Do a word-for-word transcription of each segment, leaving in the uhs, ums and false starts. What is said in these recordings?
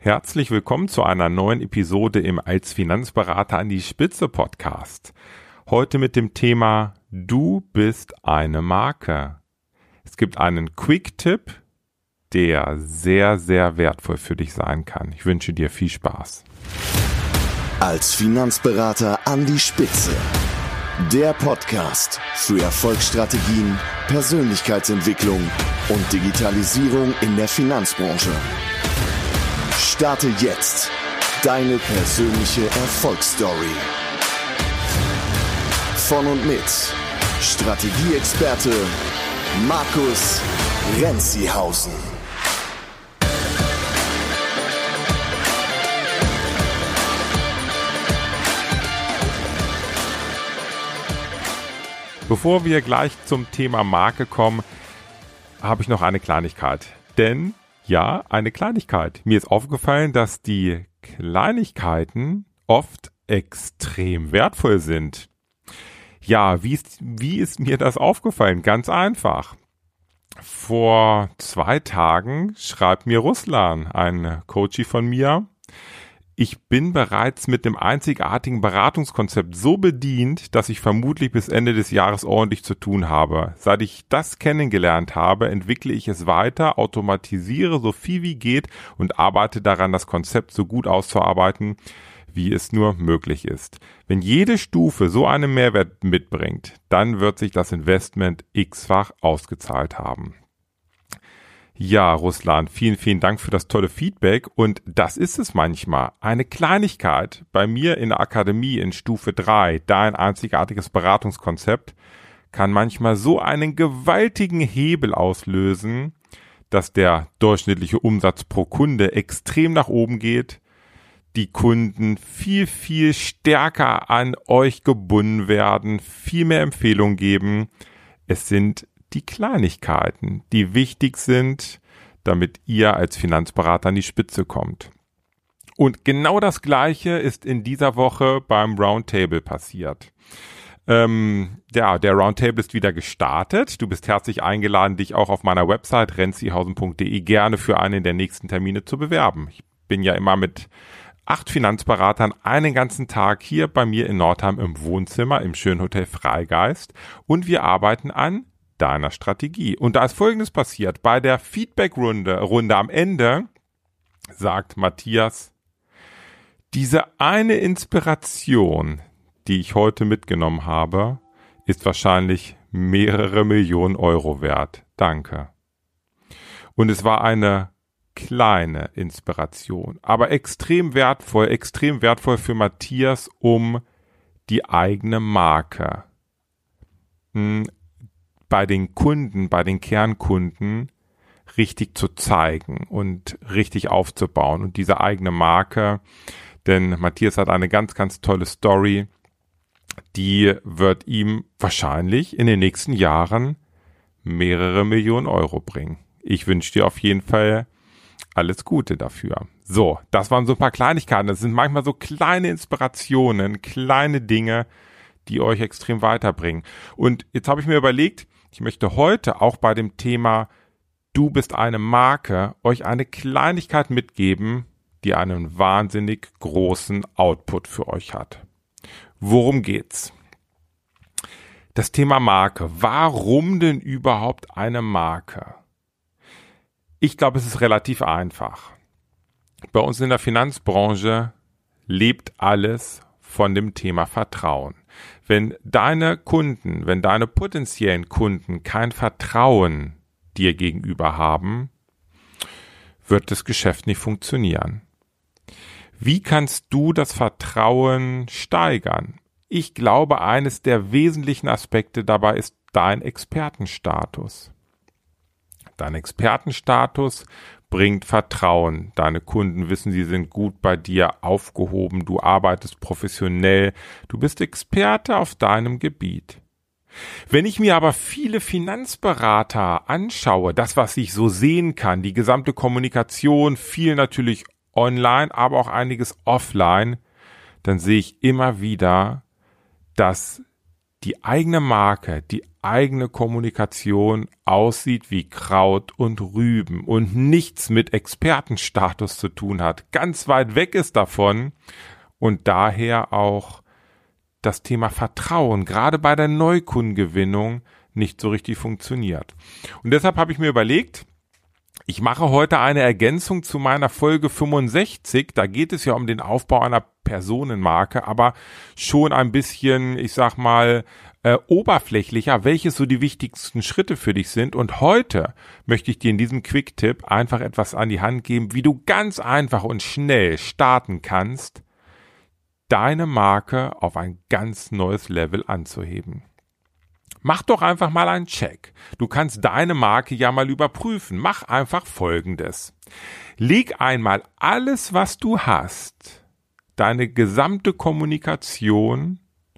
Herzlich willkommen zu einer neuen Episode im Als Finanzberater an die Spitze Podcast. Heute mit dem Thema Du bist eine Marke. Es gibt einen Quick-Tipp, der sehr, sehr wertvoll für dich sein kann. Ich wünsche dir viel Spaß. Als Finanzberater an die Spitze. Der Podcast für Erfolgsstrategien, Persönlichkeitsentwicklung und Digitalisierung in der Finanzbranche. Starte jetzt deine persönliche Erfolgsstory. Von und mit Strategieexperte Markus Renzihausen. Bevor wir gleich zum Thema Marke kommen, habe ich noch eine Kleinigkeit. Denn Ja, eine Kleinigkeit. Mir ist aufgefallen, dass die Kleinigkeiten oft extrem wertvoll sind. Ja, wie ist, wie ist mir das aufgefallen? Ganz einfach. Vor zwei Tagen schreibt mir Ruslan, ein Coachie von mir: Ich bin bereits mit dem einzigartigen Beratungskonzept so bedient, dass ich vermutlich bis Ende des Jahres ordentlich zu tun habe. Seit ich das kennengelernt habe, entwickle ich es weiter, automatisiere so viel wie geht und arbeite daran, das Konzept so gut auszuarbeiten, wie es nur möglich ist. Wenn jede Stufe so einen Mehrwert mitbringt, dann wird sich das Investment x-fach ausgezahlt haben. Ja, Ruslan, vielen, vielen Dank für das tolle Feedback, und das ist es manchmal. Eine Kleinigkeit bei mir in der Akademie in Stufe drei, dein einzigartiges Beratungskonzept, kann manchmal so einen gewaltigen Hebel auslösen, dass der durchschnittliche Umsatz pro Kunde extrem nach oben geht, die Kunden viel, viel stärker an euch gebunden werden, viel mehr Empfehlungen geben. Es sind die Kleinigkeiten, die wichtig sind, damit ihr als Finanzberater an die Spitze kommt. Und genau das Gleiche ist in dieser Woche beim Roundtable passiert. Ähm, ja, der Roundtable ist wieder gestartet. Du bist herzlich eingeladen, dich auch auf meiner Website renzihausen punkt de gerne für einen der nächsten Termine zu bewerben. Ich bin ja immer mit acht Finanzberatern einen ganzen Tag hier bei mir in Nordheim im Wohnzimmer im schönen Hotel Freigeist, und wir arbeiten an deiner Strategie. Und da ist Folgendes passiert. Bei der Feedback-Runde Runde am Ende sagt Matthias: Diese eine Inspiration, die ich heute mitgenommen habe, ist wahrscheinlich mehrere Millionen Euro wert. Danke. Und es war eine kleine Inspiration, aber extrem wertvoll, extrem wertvoll für Matthias, um die eigene Marke hm, bei den Kunden, bei den Kernkunden richtig zu zeigen und richtig aufzubauen, und diese eigene Marke, denn Matthias hat eine ganz, ganz tolle Story, die wird ihm wahrscheinlich in den nächsten Jahren mehrere Millionen Euro bringen. Ich wünsche dir auf jeden Fall alles Gute dafür. So, das waren so ein paar Kleinigkeiten. Das sind manchmal so kleine Inspirationen, kleine Dinge, die euch extrem weiterbringen. Und jetzt habe ich mir überlegt, ich möchte heute auch bei dem Thema Du bist eine Marke euch eine Kleinigkeit mitgeben, die einen wahnsinnig großen Output für euch hat. Worum geht's? Das Thema Marke. Warum denn überhaupt eine Marke? Ich glaube, es ist relativ einfach. Bei uns in der Finanzbranche lebt alles von dem Thema Vertrauen. Wenn deine Kunden, wenn deine potenziellen Kunden kein Vertrauen dir gegenüber haben, wird das Geschäft nicht funktionieren. Wie kannst du das Vertrauen steigern? Ich glaube, eines der wesentlichen Aspekte dabei ist dein Expertenstatus. Dein Expertenstatus bringt Vertrauen. Deine Kunden wissen, sie sind gut bei dir aufgehoben, du arbeitest professionell, du bist Experte auf deinem Gebiet. Wenn ich mir aber viele Finanzberater anschaue, das, was ich so sehen kann, die gesamte Kommunikation, viel natürlich online, aber auch einiges offline, dann sehe ich immer wieder, dass die eigene Marke, die eigene Kommunikation aussieht wie Kraut und Rüben und nichts mit Expertenstatus zu tun hat, ganz weit weg ist davon und daher auch das Thema Vertrauen, gerade bei der Neukundengewinnung, nicht so richtig funktioniert. Und deshalb habe ich mir überlegt, ich mache heute eine Ergänzung zu meiner Folge fünfundsechzig. Da geht es ja um den Aufbau einer Personenmarke, aber schon ein bisschen, ich sag mal, äh, oberflächlicher, welche so die wichtigsten Schritte für dich sind. Und heute möchte ich dir in diesem Quick-Tipp einfach etwas an die Hand geben, wie du ganz einfach und schnell starten kannst, deine Marke auf ein ganz neues Level anzuheben. Mach doch einfach mal einen Check. Du kannst deine Marke ja mal überprüfen. Mach einfach Folgendes. Leg einmal alles, was du hast, deine gesamte Kommunikation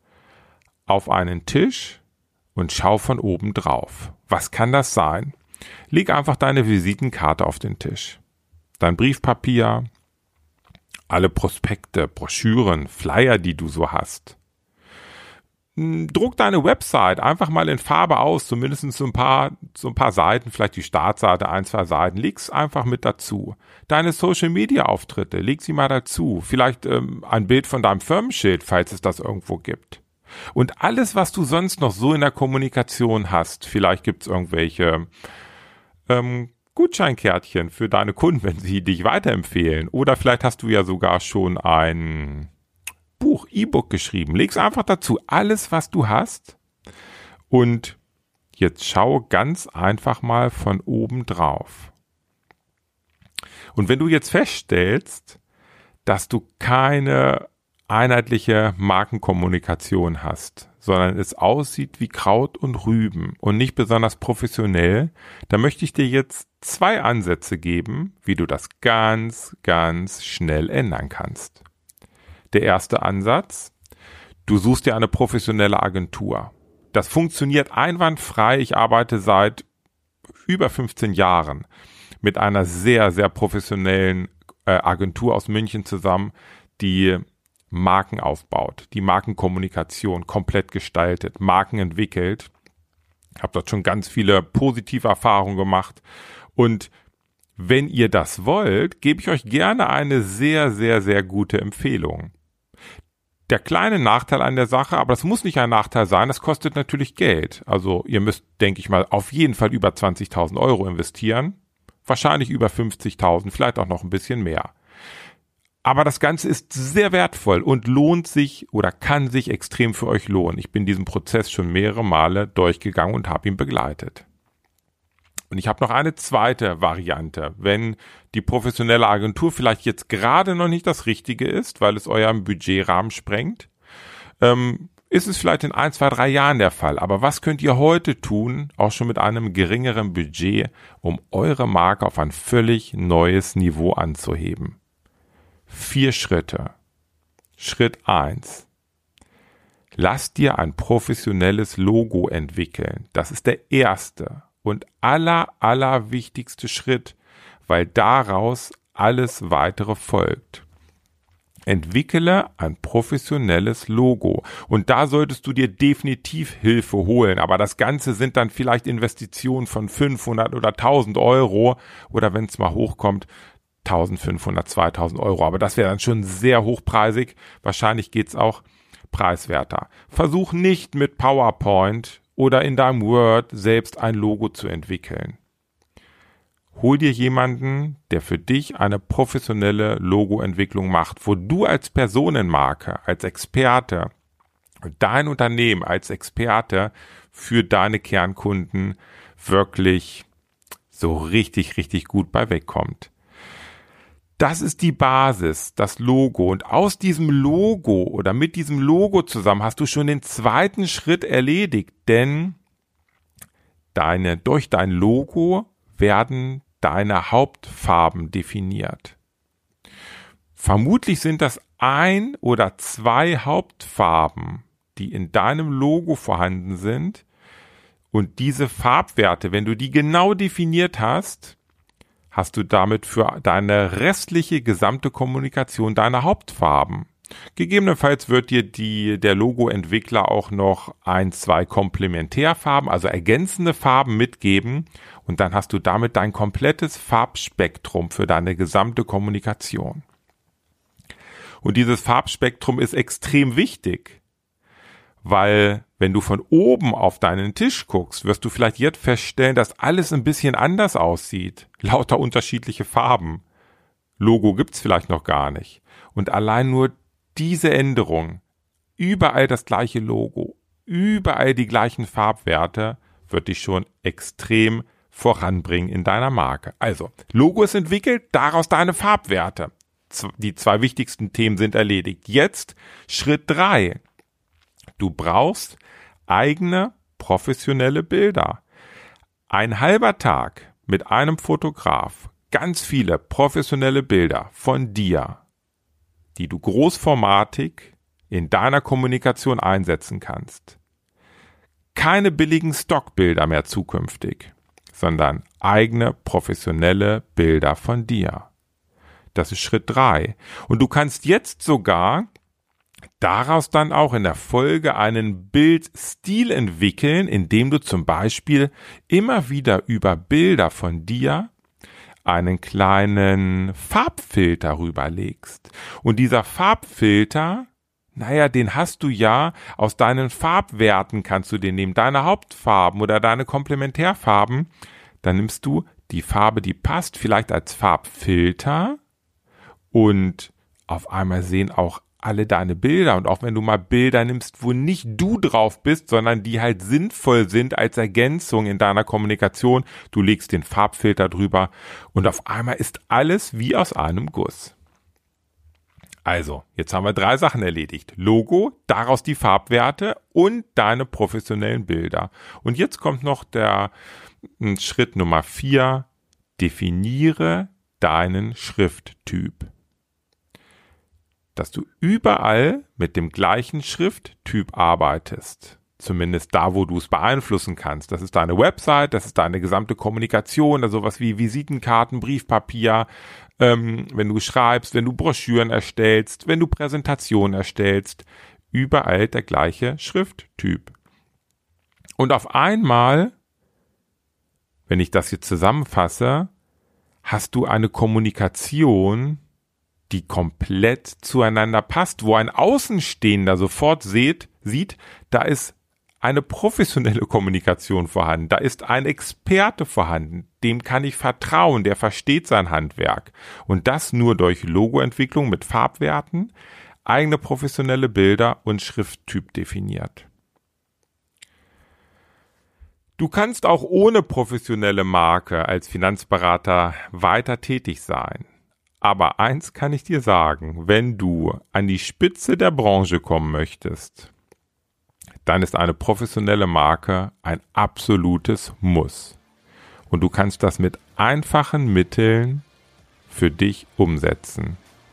auf einen Tisch und schau von oben drauf. Was kann das sein? Leg einfach deine Visitenkarte auf den Tisch. Dein Briefpapier, alle Prospekte, Broschüren, Flyer, die du so hast. Druck deine Website einfach mal in Farbe aus, zumindest so ein paar, so ein paar Seiten, vielleicht die Startseite, ein, zwei Seiten, leg's einfach mit dazu. Deine Social-Media-Auftritte, leg sie mal dazu. Vielleicht ähm, ein Bild von deinem Firmenschild, falls es das irgendwo gibt. Und alles, was du sonst noch so in der Kommunikation hast, vielleicht gibt's irgendwelche ähm, Gutscheinkärtchen für deine Kunden, wenn sie dich weiterempfehlen. Oder vielleicht hast du ja sogar schon ein Buch, E-Book geschrieben. Leg's einfach dazu, alles, was du hast. Und jetzt schau ganz einfach mal von oben drauf. Und wenn du jetzt feststellst, dass du keine einheitliche Markenkommunikation hast, sondern es aussieht wie Kraut und Rüben und nicht besonders professionell, dann möchte ich dir jetzt zwei Ansätze geben, wie du das ganz, ganz schnell ändern kannst. Der erste Ansatz, du suchst dir eine professionelle Agentur. Das funktioniert einwandfrei. Ich arbeite seit über fünfzehn Jahren mit einer sehr, sehr professionellen äh, Agentur aus München zusammen, die Marken aufbaut, die Markenkommunikation komplett gestaltet, Marken entwickelt. Ich habe dort schon ganz viele positive Erfahrungen gemacht und wenn ihr das wollt, gebe ich euch gerne eine sehr, sehr, sehr gute Empfehlung. Der kleine Nachteil an der Sache, aber das muss nicht ein Nachteil sein, das kostet natürlich Geld. Also ihr müsst, denke ich mal, auf jeden Fall über zwanzigtausend Euro investieren. Wahrscheinlich über fünfzigtausend, vielleicht auch noch ein bisschen mehr. Aber das Ganze ist sehr wertvoll und lohnt sich oder kann sich extrem für euch lohnen. Ich bin diesen Prozess schon mehrere Male durchgegangen und habe ihn begleitet. Und ich habe noch eine zweite Variante, wenn die professionelle Agentur vielleicht jetzt gerade noch nicht das Richtige ist, weil es euren Budgetrahmen sprengt, ähm, ist es vielleicht in ein, zwei, drei Jahren der Fall. Aber was könnt ihr heute tun, auch schon mit einem geringeren Budget, um eure Marke auf ein völlig neues Niveau anzuheben? Vier Schritte. Schritt eins. Lass dir ein professionelles Logo entwickeln. Das ist der erste und aller, aller wichtigste Schritt, weil daraus alles weitere folgt. Entwickle ein professionelles Logo und da solltest du dir definitiv Hilfe holen, aber das Ganze sind dann vielleicht Investitionen von fünfhundert oder tausend Euro oder wenn es mal hochkommt, eintausendfünfhundert, zweitausend Euro, aber das wäre dann schon sehr hochpreisig, wahrscheinlich geht's auch preiswerter. Versuch nicht mit PowerPoint oder in deinem Word selbst ein Logo zu entwickeln. Hol dir jemanden, der für dich eine professionelle Logoentwicklung macht, wo du als Personenmarke, als Experte, dein Unternehmen als Experte für deine Kernkunden wirklich so richtig, richtig gut bei wegkommt. Das ist die Basis, das Logo. Und aus diesem Logo oder mit diesem Logo zusammen hast du schon den zweiten Schritt erledigt, denn deine, durch dein Logo werden deine Hauptfarben definiert. Vermutlich sind das ein oder zwei Hauptfarben, die in deinem Logo vorhanden sind. Und diese Farbwerte, wenn du die genau definiert hast, hast du damit für deine restliche gesamte Kommunikation deine Hauptfarben. Gegebenenfalls wird dir die, der Logo-Entwickler auch noch ein, zwei Komplementärfarben, also ergänzende Farben mitgeben und dann hast du damit dein komplettes Farbspektrum für deine gesamte Kommunikation. Und dieses Farbspektrum ist extrem wichtig, weil wenn du von oben auf deinen Tisch guckst, wirst du vielleicht jetzt feststellen, dass alles ein bisschen anders aussieht. Lauter unterschiedliche Farben. Logo gibt's vielleicht noch gar nicht. Und allein nur diese Änderung, überall das gleiche Logo, überall die gleichen Farbwerte, wird dich schon extrem voranbringen in deiner Marke. Also, Logo ist entwickelt, daraus deine Farbwerte. Die zwei wichtigsten Themen sind erledigt. Jetzt Schritt drei. Du brauchst eigene professionelle Bilder. Ein halber Tag mit einem Fotograf, ganz viele professionelle Bilder von dir, die du großformatig in deiner Kommunikation einsetzen kannst. Keine billigen Stockbilder mehr zukünftig, sondern eigene professionelle Bilder von dir. Das ist Schritt drei. Und du kannst jetzt sogar daraus dann auch in der Folge einen Bildstil entwickeln, indem du zum Beispiel immer wieder über Bilder von dir einen kleinen Farbfilter rüberlegst. Und dieser Farbfilter, naja, den hast du ja aus deinen Farbwerten, kannst du den nehmen, deine Hauptfarben oder deine Komplementärfarben. Dann nimmst du die Farbe, die passt, vielleicht als Farbfilter und auf einmal sehen auch alle deine Bilder und auch wenn du mal Bilder nimmst, wo nicht du drauf bist, sondern die halt sinnvoll sind als Ergänzung in deiner Kommunikation, du legst den Farbfilter drüber und auf einmal ist alles wie aus einem Guss. Also, jetzt haben wir drei Sachen erledigt. Logo, daraus die Farbwerte und deine professionellen Bilder. Und jetzt kommt noch der Schritt Nummer vier, definiere deinen Schrifttyp. Dass du überall mit dem gleichen Schrifttyp arbeitest. Zumindest da, wo du es beeinflussen kannst. Das ist deine Website, das ist deine gesamte Kommunikation, also sowas wie Visitenkarten, Briefpapier, ähm, wenn du schreibst, wenn du Broschüren erstellst, wenn du Präsentationen erstellst. Überall der gleiche Schrifttyp. Und auf einmal, wenn ich das jetzt zusammenfasse, hast du eine Kommunikation, die komplett zueinander passt, wo ein Außenstehender sofort sieht, sieht, da ist eine professionelle Kommunikation vorhanden, da ist ein Experte vorhanden, dem kann ich vertrauen, der versteht sein Handwerk. Und das nur durch Logoentwicklung mit Farbwerten, eigene professionelle Bilder und Schrifttyp definiert. Du kannst auch ohne professionelle Marke als Finanzberater weiter tätig sein. Aber eins kann ich dir sagen, wenn du an die Spitze der Branche kommen möchtest, dann ist eine professionelle Marke ein absolutes Muss. Und du kannst das mit einfachen Mitteln für dich umsetzen.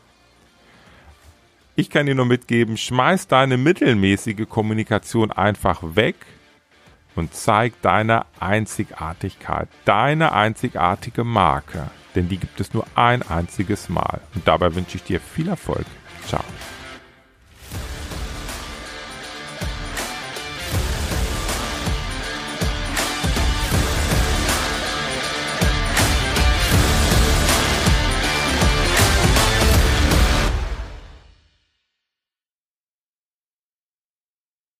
Ich kann dir nur mitgeben, schmeiß deine mittelmäßige Kommunikation einfach weg und zeig deine Einzigartigkeit, deine einzigartige Marke. Denn die gibt es nur ein einziges Mal. Und dabei wünsche ich dir viel Erfolg. Ciao.